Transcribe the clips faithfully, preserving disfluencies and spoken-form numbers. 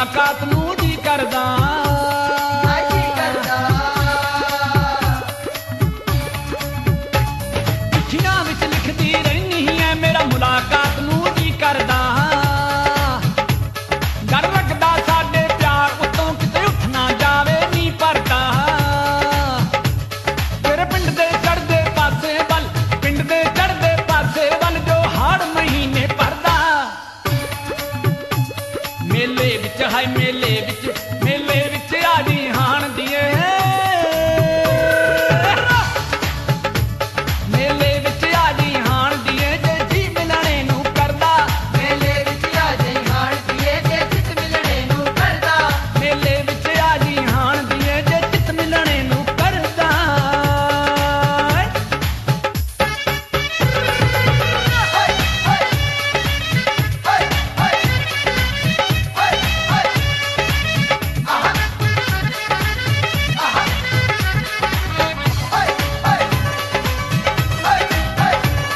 ਮੁਲਾਕਾਤ ਨੂੰ ਜੀ ਕਰਦਾ ਜੀ ਕਰਦਾ ਚਿੱਠੀਆਂ ਵਿੱਚ ਲਿਖਦੀ ਰਹਿਨੀ ਐ ਮੇਰਾ ਮੁਲਾਕਾਤ ਨੂੰ ਜੀ ਕਰਦਾ ਡਰ ਲੱਗਦਾ ਸਾਡੇ ਪਿਆਰ ਉੱਤੋਂ ਕਿਤੇ ਉੱਠ ਨਾ ਜਾਵੇ ਨੀ ਪਰਦਾ ਤੇਰੇ ਪਿੰਡ ਦੇ ਚੜ੍ਹਦੇ ਪਾਸੇ ਵੱਲ ਪਿੰਡ ਦੇ ਚੜ੍ਹਦੇ ਪਾਸੇ ਵੱਲ ਜੋ ਹਾੜ ਮਹੀਨੇ ਪਰਦਾ ਮੇਲੇ ਵਿੱਚ ਹਾਏ ਮੇਲੇ ਵਿੱਚ ਮੇਲੇ ਵਿੱਚ ਆ ਜੀ ਹਾਣ ਦੀਏ ਮੇਲੇ ਵਿੱਚ ਆ ਜੀ ਹਾਣ ਦੀਏ ਜੇ ਜੀ ਮਿਲਣੇ ਨੂੰ ਕਰਦਾ ਮੇਲੇ ਵਿੱਚ ਆ ਜਾਈ ਹਾਣ ਦੀਏ ਜੇ ਚਿੱਤ ਮਿਲਣੇ ਨੂੰ ਕਰਦਾ ਮੇਲੇ ਵਿੱਚ ਆ ਜੀ ਹਾਣ ਦੀਏ ਜੇ ਚਿੱਤ ਮਿਲਣੇ ਨੂੰ ਕਰਦਾ ਹਾਏ ਹਾਏ ਹਾਏ ਹਾਏ ਹਾਏ ਹਾਏ ਆਹਾ ਆਹਾ ਹਾਏ ਹਾਏ ਹਾਏ ਹਾਏ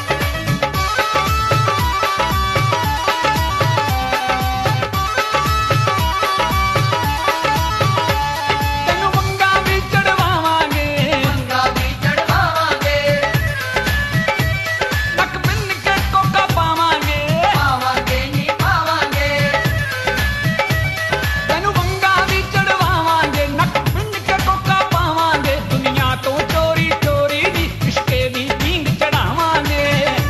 ਤੈਨੂੰ ਮੰਗਾ ਵੀ ਚੜਵਾਵਾਂਗੇ ਮੰਗਾ ਵੀ ਚੜਵਾਵਾਂਗੇ ਨੱਕ ਪਿੰਨ ਕੇ ਕੋਕਾ ਪਾਵਾਂਗੇ ਪਾਵਾਂਗੇ ਨੀ ਪਾਵਾਂਗੇ ਤੈਨੂੰ ਮੰਗਾ ਵੀ ਚੜਵਾਵਾਂਗੇ ਨੱਕ ਪਿੰਨ ਕੇ ਕੋਕਾ ਪਾਵਾਂਗੇ ਦੁਨੀਆ ਤੋਂ ਚੋਰੀ ਚੋਰੀ ਦੀ ਇਸ਼ਕੇ ਦੀ ਪੀਂਘ ਚੜਾਵਾਂਗੇ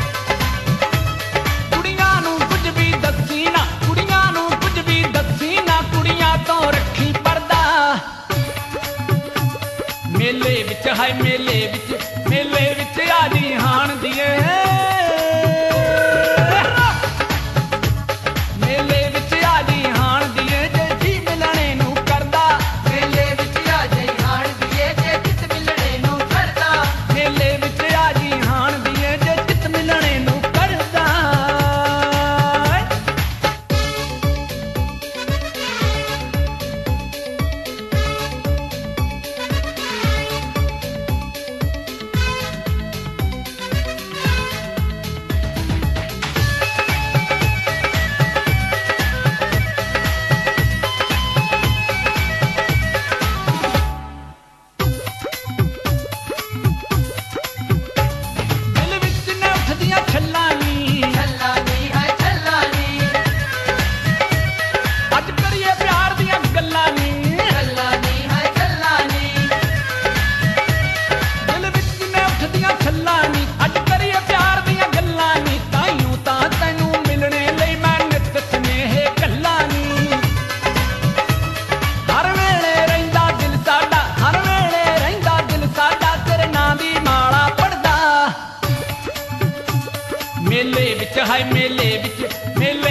ਕੁੜੀਆਂ ਨੂੰ ਕੁਝ ਵੀ ਦੱਸੀ ਨਾ ਕੁੜੀਆਂ ਨੂੰ ਕੁਝ ਵੀ ਦੱਸੀ ਨਾ ਕੁੜੀਆਂ ਤੋਂ ਰੱਖੀ ਪਰਦਾ ਮੇਲੇ ਵਿੱਚ ਹਾਏ ਮੇਲੇ ਵਿੱਚ ਮੇਲੇ ਵਿੱਚ ਆ ਜੀ ਹਾਣ ਦੀਏ ਮੇਲੇ ਵਿੱਚ ਆ ਜੀ ਹਾਣ ਦੀਏ ਜੇ ਜੀ ਮਿਲਣੇ ਨੂੰ ਕਰਦਾ ਮੇਲੇ ਵਿੱਚ ਆ ਜਾਈ ਹਾਣ ਦੀਏ ਜੇ ਚਿੱਤ ਮਿਲਣੇ ਨੂੰ ਕਰਦਾ ਮੇਲੇ ਵਿੱਚ ਆ ਜੀ ਹਾਣ ਦੀਏ ਜੇ ਚਿੱਤ ਮਿਲਣੇ ਨੂੰ ਕਰਦਾ ਦਿਲ ਵਿੱਚ ਨੇ ਉੱਠਦੀਆਂ ਛੱਲਾਂ ਨੀ ਛੱਲਾ ਨੀ ਹੈ ਛੱਲਾ ਨੀ ਅੱਜ ਕਰੀਏ ਪਿਆਰ ਦੀਆਂ ਗੱਲਾਂ ਨੀ ਛੱਲਾ ਨੀ ਹੈ ਛੱਲਾ ਨੀ ਦਿਲ ਵਿੱਚ ਨੇ ਉੱਠਦੀਆਂ ਛੱਲਾਂ ਨੀ ਅੱਜ ਕਰੀਏ ਪਿਆਰ ਦੀਆਂ ਗੱਲਾਂ ਨੀ ਤਾਈਓ ਤਾਂ ਤੈਨੂੰ ਮਿਲਣੇ ਲਈ ਮੈਂ ਨਿੱਤ ਸਨੇਹੇ ਕੱਲਾ ਨੀ ਹਰ ਵੇਲੇ ਰਹਿੰਦਾ ਦਿਲ ਸਾਡਾ ਹਰ ਵੇਲੇ ਰਹਿੰਦਾ ਦਿਲ ਸਾਡਾ ਤੇਰੇ ਨਾਂ ਦੀ ਮਾਲਾ ਪੜਦਾ ਮੇਲੇ ਵਿੱਚ ਹਾਏ ਮੇਲੇ ਵਿੱਚ ਮੇਲੇ